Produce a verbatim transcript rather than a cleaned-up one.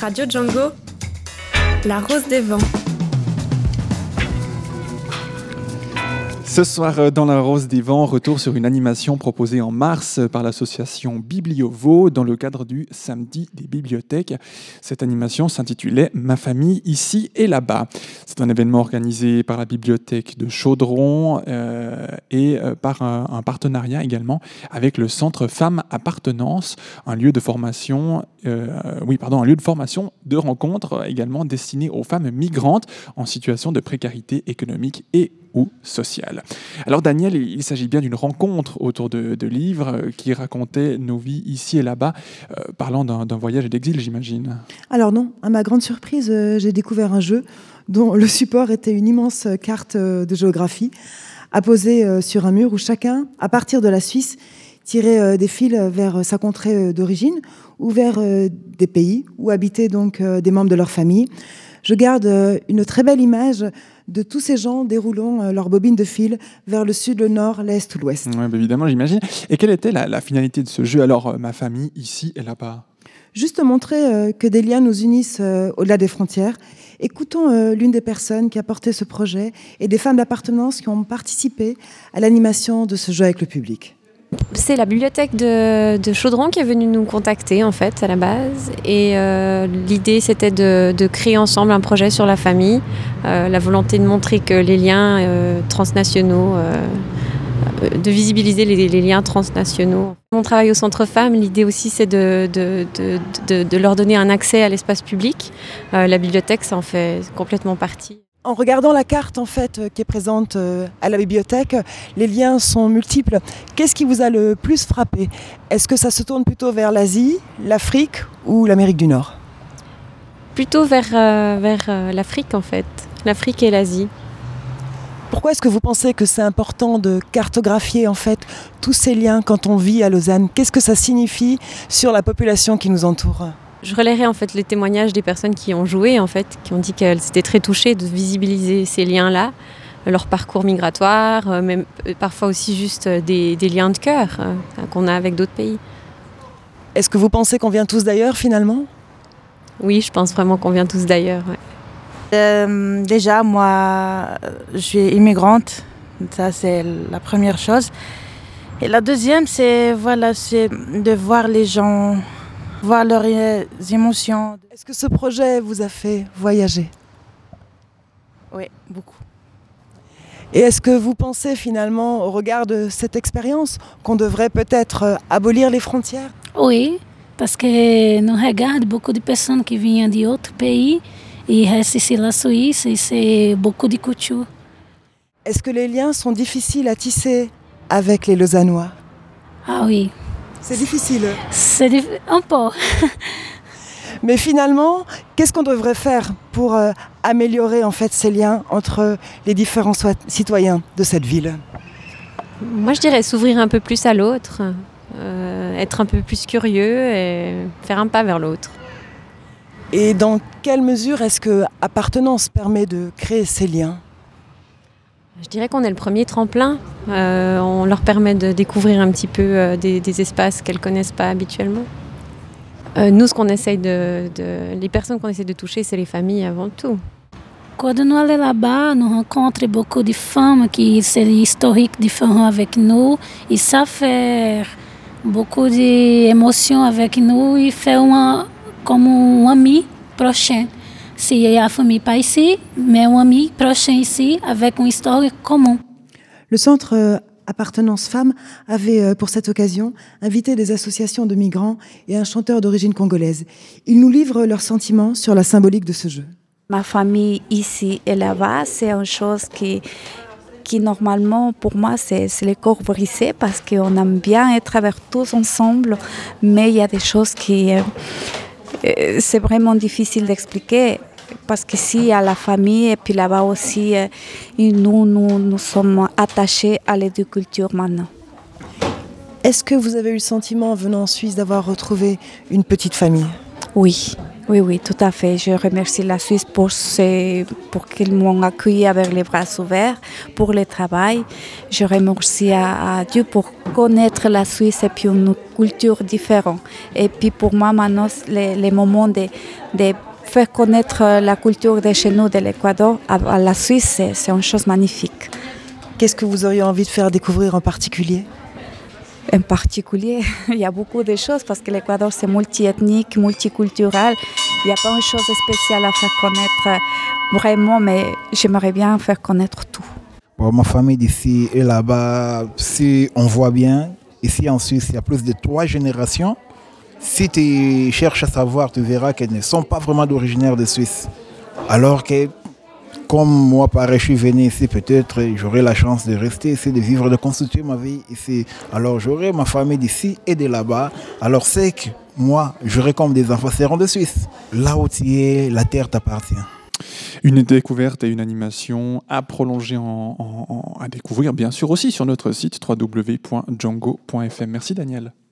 Radio Django, La Rose des Vents. Ce soir, dans La Rose des Vents, retour sur une animation proposée en mars par l'association Bibliovo dans le cadre du Samedi des bibliothèques. Cette animation s'intitulait « Ma famille, ici et là-bas ». C'est un événement organisé par la bibliothèque de Chaudron euh, et euh, par un, un partenariat également avec le Centre Femmes Appartenance, un lieu de formation, euh, oui, pardon, un lieu de formation, de rencontres également destiné aux femmes migrantes en situation de précarité économique et ou sociale. Alors Daniel, il s'agit bien d'une rencontre autour de, de livres qui racontaient nos vies ici et là-bas, euh, parlant d'un, d'un voyage d'exil, j'imagine. Alors non, à ma grande surprise, euh, j'ai découvert un jeu dont le support était une immense carte euh, de géographie apposée euh, sur un mur où chacun, à partir de la Suisse, tirait euh, des fils vers sa contrée euh, d'origine ou vers euh, des pays où habitaient donc euh, des membres de leur famille. Je garde euh, une très belle image de tous ces gens déroulant euh, leurs bobines de fil vers le sud, le nord, l'est ou l'ouest. Oui, bah évidemment, j'imagine. Et quelle était la, la finalité de ce jeu, alors, euh, ma famille, ici et là-bas ? Juste montrer euh, que des liens nous unissent euh, au-delà des frontières. Écoutons euh, l'une des personnes qui a porté ce projet et des femmes d'appartenance qui ont participé à l'animation de ce jeu avec le public. C'est la bibliothèque de, de Chaudron qui est venue nous contacter en fait à la base et euh, l'idée c'était de, de créer ensemble un projet sur la famille, euh, la volonté de montrer que les liens euh, transnationaux, euh, de visibiliser les, les liens transnationaux. Mon travail au Centre Femmes, l'idée aussi c'est de, de, de, de, de leur donner un accès à l'espace public. Euh, la bibliothèque ça en fait complètement partie. En regardant la carte en fait, qui est présente à la bibliothèque, les liens sont multiples. Qu'est-ce qui vous a le plus frappé ? Est-ce que ça se tourne plutôt vers l'Asie, l'Afrique ou l'Amérique du Nord ? Plutôt vers, euh, vers euh, l'Afrique en fait, l'Afrique et l'Asie. Pourquoi est-ce que vous pensez que c'est important de cartographier en fait tous ces liens quand on vit à Lausanne ? Qu'est-ce que ça signifie sur la population qui nous entoure ? Je relayerai en fait les témoignages des personnes qui ont joué, en fait, qui ont dit qu'elles étaient très touchées de visibiliser ces liens-là, leur parcours migratoire, même parfois aussi juste des, des liens de cœur euh, qu'on a avec d'autres pays. Est-ce que vous pensez qu'on vient tous d'ailleurs finalement ? Oui, je pense vraiment qu'on vient tous d'ailleurs. Ouais. Euh, déjà, moi, je suis immigrante, ça c'est la première chose. Et la deuxième, c'est, voilà, c'est de voir les gens, voir leurs émotions. Est-ce que ce projet vous a fait voyager ? Oui, beaucoup. Et est-ce que vous pensez finalement, au regard de cette expérience, qu'on devrait peut-être abolir les frontières ? Oui, parce que nous regardons beaucoup de personnes qui viennent d'autres pays et restent ici la Suisse et c'est beaucoup de culture. Est-ce que les liens sont difficiles à tisser avec les Lausannois ? Ah oui. C'est difficile. C'est dif- un peu. Mais finalement, qu'est-ce qu'on devrait faire pour euh, améliorer en fait ces liens entre les différents so- citoyens de cette ville ? Moi, je dirais s'ouvrir un peu plus à l'autre, euh, être un peu plus curieux et faire un pas vers l'autre. Et dans quelle mesure est-ce que appartenance permet de créer ces liens ? Je dirais qu'on est le premier tremplin. Euh, on leur permet de découvrir un petit peu euh, des, des espaces qu'elles ne connaissent pas habituellement. Euh, nous, ce qu'on essaye de, de... Les personnes qu'on essaie de toucher, c'est les familles avant tout. Quand nous allons là-bas, nous rencontrons beaucoup de femmes qui ont des historiques différents avec nous. Ils savent faire beaucoup d'émotions avec nous. Ils font uma, comme un ami prochain. C'est la famille pas ici, mais un ami prochain ici, avec une histoire commune. Le centre euh, Appartenance Femmes avait, euh, pour cette occasion, invité des associations de migrants et un chanteur d'origine congolaise. Ils nous livrent leurs sentiments sur la symbolique de ce jeu. Ma famille ici et là-bas, c'est une chose qui, qui normalement, pour moi, c'est, c'est le corps brisé parce qu'on aime bien être avec tous ensemble, mais il y a des choses qui... Euh, c'est vraiment difficile d'expliquer parce qu'ici, il y a la famille et puis là-bas aussi, nous, nous, nous sommes attachés à les deux cultures maintenant. Est-ce que vous avez eu le sentiment, en venant en Suisse, d'avoir retrouvé une petite famille ? Oui, Oui, oui, tout à fait. Je remercie la Suisse pour, ce, pour qu'ils m'ont accueilli avec les bras ouverts, pour le travail. Je remercie à, à Dieu pour connaître la Suisse et puis une culture différente. Et puis pour moi, maintenant, les, les moments de, de faire connaître la culture de chez nous, de l'Équateur, à, à la Suisse, c'est, c'est une chose magnifique. Qu'est-ce que vous auriez envie de faire découvrir en particulier ? En particulier, il y a beaucoup de choses parce que l'Équateur c'est multiethnique, multiculturel. Il n'y a pas une chose spéciale à faire connaître vraiment, mais j'aimerais bien faire connaître tout. Bon, ma famille d'ici et là-bas, si on voit bien, ici en Suisse, il y a plus de trois générations. Si tu cherches à savoir, tu verras qu'elles ne sont pas vraiment d'originaire de Suisse. Alors que comme moi, pareil, je suis venu ici, peut-être j'aurai la chance de rester ici, de vivre, de constituer ma vie ici. Alors j'aurai ma famille d'ici et de là-bas. Alors c'est que moi, j'aurai comme des enfants seront de Suisse. Là où tu es, la terre t'appartient. Une découverte et une animation à prolonger, en, en, en, à découvrir bien sûr aussi sur notre site w w w point django point f m. Merci Daniel.